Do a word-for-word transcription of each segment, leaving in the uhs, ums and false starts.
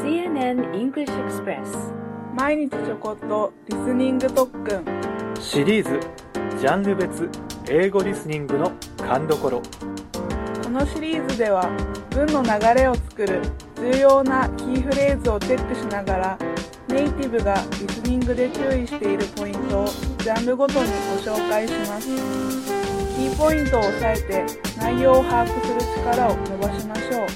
シーエヌエヌ English Express 毎日ちょこっとリスニング特訓シリーズジャンル別英語リスニングの勘どころ。 このシリーズでは文の流れを作る重要なキーフレーズをチェックしながらネイティブがリスニングで注意しているポイントをジャンルごとにご紹介します。キーポイントを押さえて内容を把握する力を伸ばしましょう。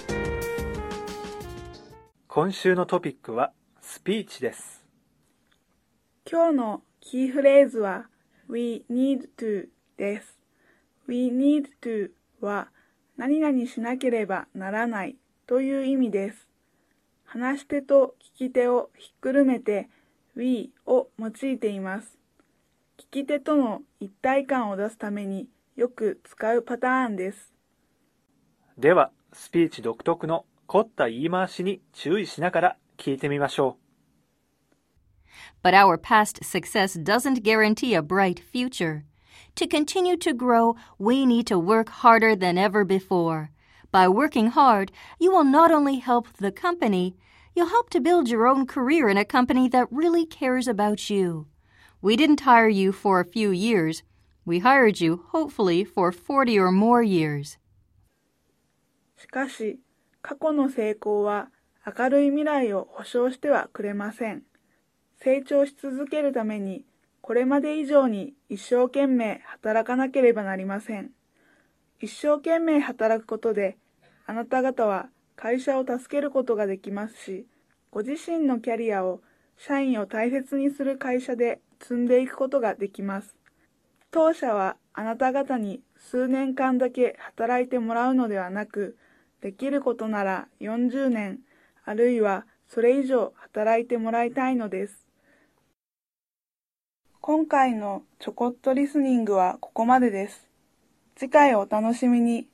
今週のトピックはスピーチです。 今日のキーフレーズは We need to です。We need to は何々しなければならないという意味です。話し手と聞き手をひっくるめて We を用いています。聞き手との一体感を出すためによく使うパターンです。 では、スピーチ独特の凝った言い回しに注意しながら聞いてみましょう。 But our past success doesn't guarantee a bright future. To continue to grow, we need to work harder than ever before. By working hard, you will not only help the company, you'll help to build your own career in a company that really cares about you. We didn't hire you for a few years. We hired you, hopefully, for forty or more years. しかし、過去の成功は明るい未来を保証してはくれません。成長し続けるために、これまで以上に一生懸命働かなければなりません。一生懸命働くことで、あなた方は会社を助けることができますし、ご自身のキャリアを社員を大切にする会社で積んでいくことができます。当社はあなた方に数年間だけ働いてもらうのではなく、できることならよんじゅうねん、あるいはそれ以上働いてもらいたいのです。今回のちょこっとリスニングはここまでです。次回をお楽しみに。